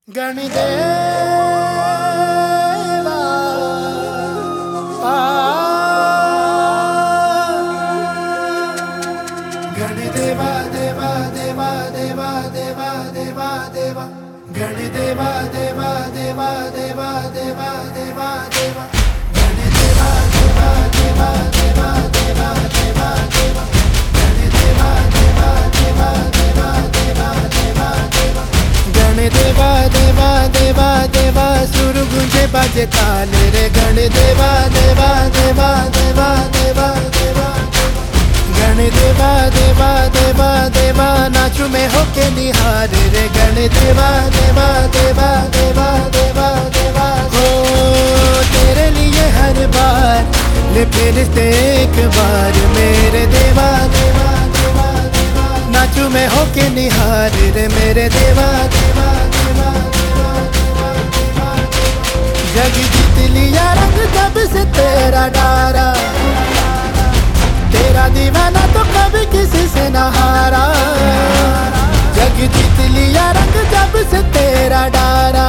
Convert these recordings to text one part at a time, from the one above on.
गणदेवा गणदेवा देवा देवा देवा देवा देवा देवा गणदेवा देवा देवा देवा देवा देवा देवा गणदेवा देवा देवा देवा देवा देवा देवा गणदेवा देवा देवा देवा देवा देवा देवा गणदेवा देवा देवा देवा सुर गुंजे बाजे ताल रे गणदेवा देवा देवा देवा देवा देवा गणदेवा देवा देवा देवा नाचू में होके निहार रे गणदेवा देवा देवा देवा देवा देवा हो तेरे लिए हर बार ले फिर से एक बार मेरे देवा देवा देवा देवा नाचू में होके निहार रे मेरे देवा देवा देवा देवा देवा जग जीत लिया रंग जब से तेरा डारा तेरा दीवाना तो कभी किसी से न हारा जग जीत लिया रंग जब से तेरा डारा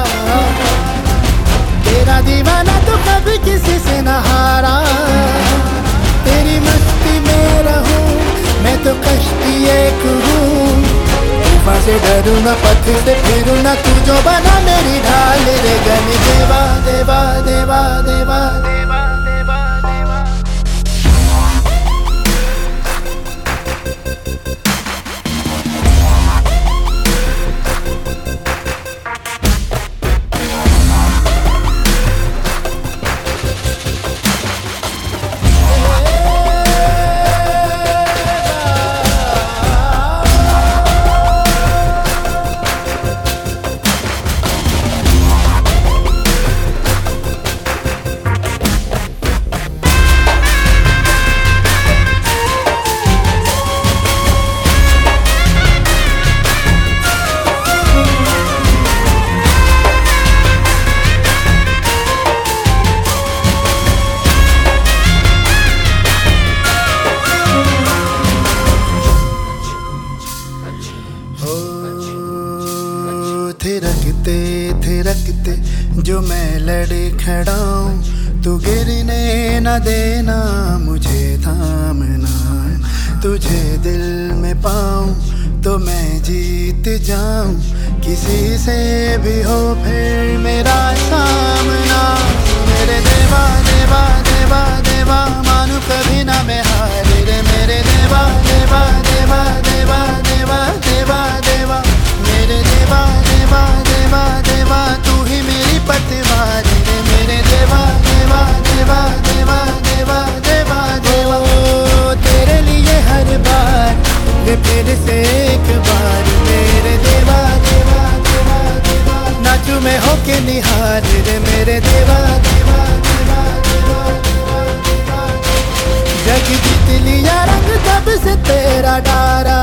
तेरा दीवाना तो कभी किसी से न हारा तेरी मस्ती में रहूं मैं तो कश्ती एक हूँ तूफान से डरूं न पत्थर से फिरूं न तू जो बना मेरी ढाल रे गणदेवा देवा देवा देवा देवा देवा देवा थिरकते जो मैं लड़े खड़ा हूँ तू गिरने न देना मुझे थामना तुझे दिल में पाऊँ तो मैं जीत जाऊँ किसी से भी हो फिर मेरा सामना मेरे देवा देवा देवा देवा मानू कभी ना मैं हार रे मेरे देवा देवा देवा देवा देवा देवा देवा मेरे देवा देवा देवा देवा तू ही मेरी पतवार रे मेरे देवा देवा देवा देवा देवा देवा देवा तेरे लिए हर बार वे फिर से एक बार मेरे देवा देवा देवा देवा नाचू में होके निहार रे मेरे देवा देवा देवा देवा देवा जग जीत लिया रंग जब से तेरा डारा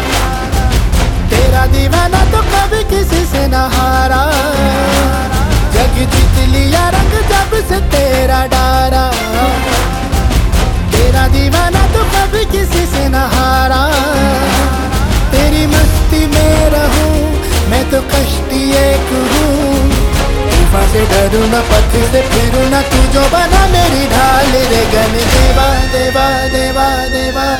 तेरा दीवाना तो कभी किसी से न हारा जग जीत लिया रंग जब से तेरा डारा तेरा दीवाना तो कभी किसी से न हारा तेरी मस्ती में रहूं मैं तो कश्ती एक हूँ तूफान से डरूं न पत्थर से फिरूं न तू जो बना मेरी ढाल रे गणदेवा देवा देवा देवा